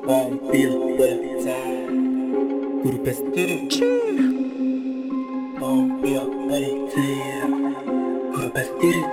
Vampiro Bulletin Grupo Estilo Vampiro Bulletin Grupo Estilo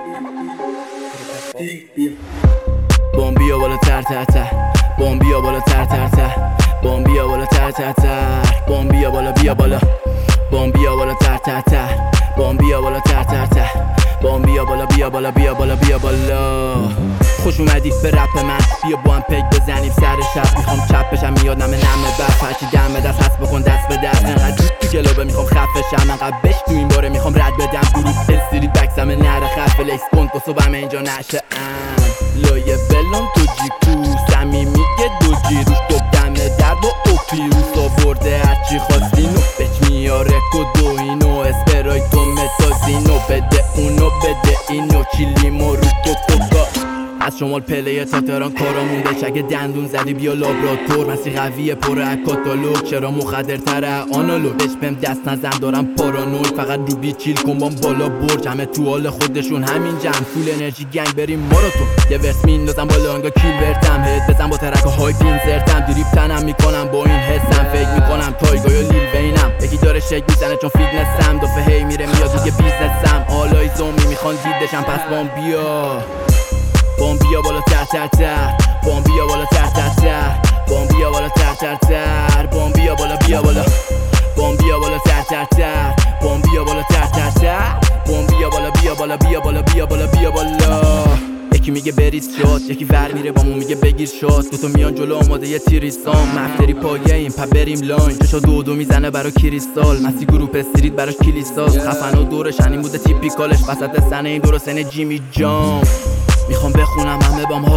بیا بالا تر تر تر بیا بالا تر تر تر بیا بالا تر تر تر بیا بالا بیا بالا بیا بالا تر تر تر بیا بالا تر تر تر بیا بالا بیا بالا بیا بالا بیا بالا. خوش اومدی به رپ من، بیا با هم پیک بزنیم سر شب. میخوام چپ بشم میاد نمه بر هرچی دم دست هست بکن دست به دست. انقدر تو جلوبه میخوام خفه شم، انقدر بش تو این باره میخوام رد بدم. گروه استریت بکسم نره خف لیکس کن تو صبح اینجا نشه. لایه بلون تو جیکو سمی میگه دو جیروش تو دم در با اوپیروس آورده هرچی خواستی نو بچ میاره کدو اینو اسپرای تو متازینو بده اونو بده اینو چیلیمو رو کوکا. از شمال پله تا تهران کارامون بچه اگه دندون زدی بیا لابراتور. مسی قویه پر از کاتالوگ چرا مخدرتره آنالوگ. بهش بهم دست نزن دارم پارانوی فقط رو بی چیل کن بام بالا برج. همه تو حال خودشون همین جمع فول انرژی گنگ بریم ماراتون. یه ورس میندازم با لانگا کیل ورتم هد بزن با ترک های پینزرتم. دریپ تنم میکنم با این حسم فکر میکنم تایگا یا لیل وینم. یکی داره شک میزنه چون فیتنسم دفعه هی میره میاد دیگه بیزنسم. آلای زومی میخوان دیدشم پس بام بیا بیا بالا تر تر تر بیا بالا تر تر تر بیا بالا تر تر تر بیا بالا بیا بالا بیا بالا تر تر تر بیا بالا تر تر تر بیا بالا بیا بالا بیا بالا بیا بالا بیا بالا. یکی میگه بریز شاد یکی ور میره با مون میگه بگیر شاد. دوتا میان جلو آماده یه تیریستان مفتری پایه این پا بریم لاین. چشا دو میزنه برا کریستال مسی گروپ استریت براش کلیساس. خفن و دورش این بوده تیپیکالش وسط سنه این دور سنه جیمی جام. میخوام بخونم همه بام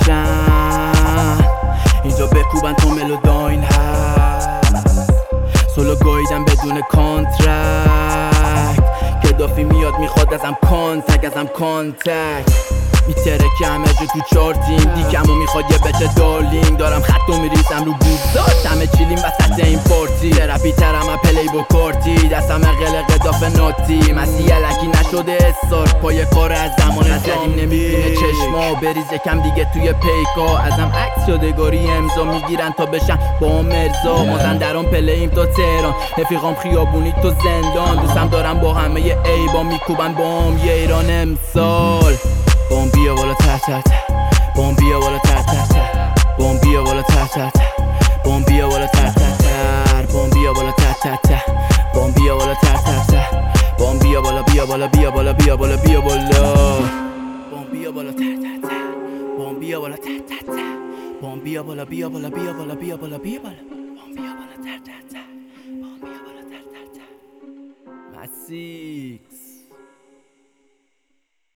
هایشن اینجا بکوبن تو ملوداین هست. سولو گاییدم بدون کانترکت گدافی میاد میخواد ازم کانتک میتره که همه جو تو چارتیم دیکمو میخواد یه بچه دارلینگ. دارم خطو میریزم رو بوزات همه چیلیم وسط این پارتی. ترپی ترم من پلی با کارتی دستم قلق قداف ناتی. مسی علکی نشده استار پای کار از زمان زدیم نمیبینه چشما. بریز یکم دیگه توی پیکا ازم عکس شدگاری امضا میگیرن تا بشن با مرزا. مازندران پلیم تا تهران رفیقام خیابونی تو زندان. دوستم دارم با همه ای با میکوبن بام یه ایران امسال. بیا بالا تر تر تر بیا بالا تر تر تر بیا بالا تر تر تر بیا بالا تر تر تر بیا بالا تر تر تر بیا بالا تر تر تر بیا بالا بیا بالا بیا بالا بیا بالا بیا بالا بیا بالا تر تر تر بیا بالا تر تر تر بیا بالا بیا بالا بیا بالا بیا بالا بیا بالا بیا بالا تر تر تر بیا بالا تر تر تر مسیکس.